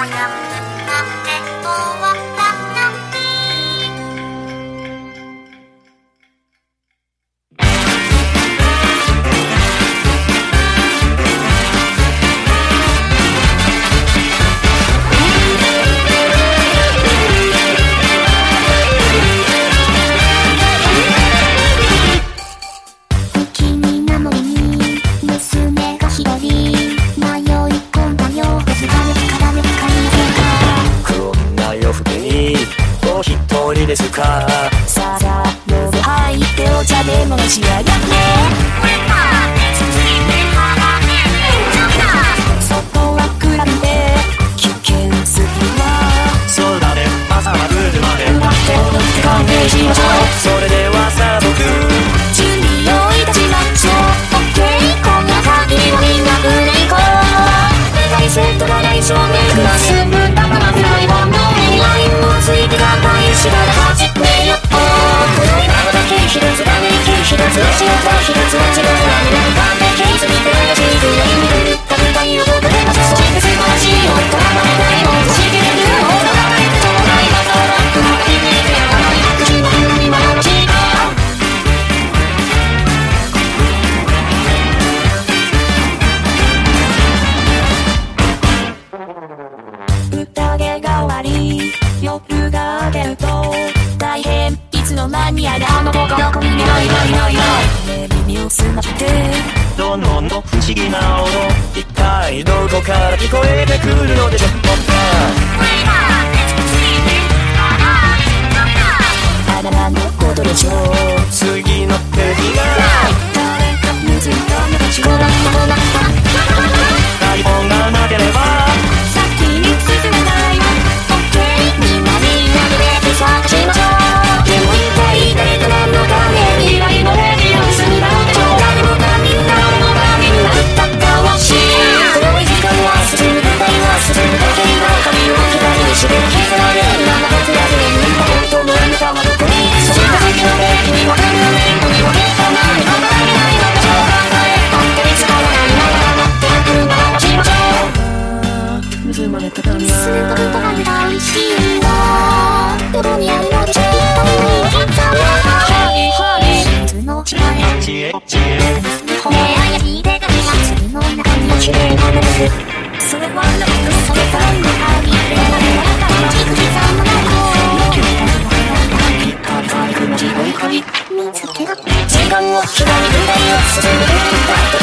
ですか。さあ夜入ってお茶でもし上がって外は暗くて危険すぎはそうだね、朝は来るまで奪って踊って歓迎しましょう。 それでは早速準備をいたしましょう。 OK こんな限りはみんなブレイク大セットがない照明クラス進むたまらフライボンのメインラインをついてが大事だら始めよう。黒い顔だけ一つだね一つ足をた一つは違う何かでケースに手がしくない塗った舞台を踊れましょう。そして素晴らしいよとはまれないもんとしてるよとはまれてとはないまたラップまで響いてやらない拍手の海はよろしいか。宴が終わり夜が明けると大変いつの間にやらあの子がどこにいない耳を澄ましてどのの不思議な音一体どこから聞こえてくるのでしょうか。 あららのことでしょう。 次のページが誰か水にためたちご覧の中台本がなければ先に進めないよ。 OK みんなで探しましょう。でも一体誰と何のため未来のレディオにするだろうでしょう。誰もがみんな俺もがみんな歌ったわし黒い時間は進む舞台は進むだけが髪を左にして削られる生活やでみんな本当のあなたはどこにそんな先のレディにわかるレインボに分けたまま考えないのでしょう。考えあんたに使わないながら待ってく回しましょう。 盗まれた髪スーパーパラダイスはどこにあるのでしょう。の力知恵知恵骨やひでが粒の中に綺麗なのです。それはなくそれさんの愛であなたの軸刻まないの見つけた時間を左左を進む